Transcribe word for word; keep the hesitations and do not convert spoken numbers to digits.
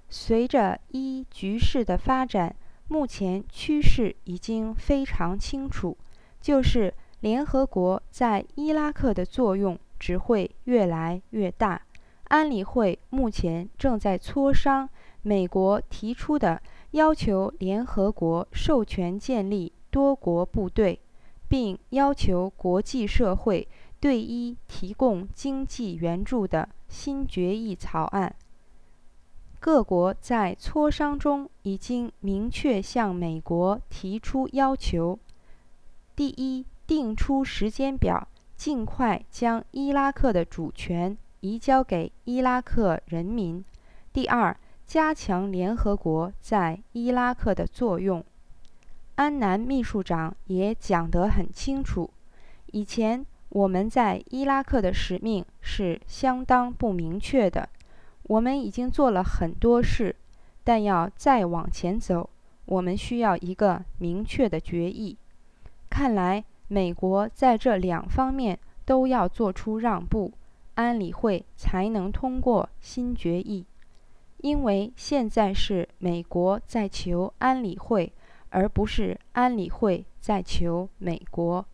随着一局势的发展，目前趋势已经非常清楚，就是联合国在伊拉克的作用只会越来越大。安理会目前正在磋商美国提出的要求联合国授权建立多国部队，并要求国际社会对伊提供经济援助的新决议草案。各国在磋商中已经明确向美国提出要求：第一，定出时间表，尽快将伊拉克的主权移交给伊拉克人民；第二，加强联合国在伊拉克的作用。安南秘书长也讲得很清楚，以前我们在伊拉克的使命是相当不明确的，我们已经做了很多事，但要再往前走，我们需要一个明确的决议。看来美国在这两方面都要做出让步，安理会才能通过新决议。因为现在是美国在求安理会，而不是安理会在求美国。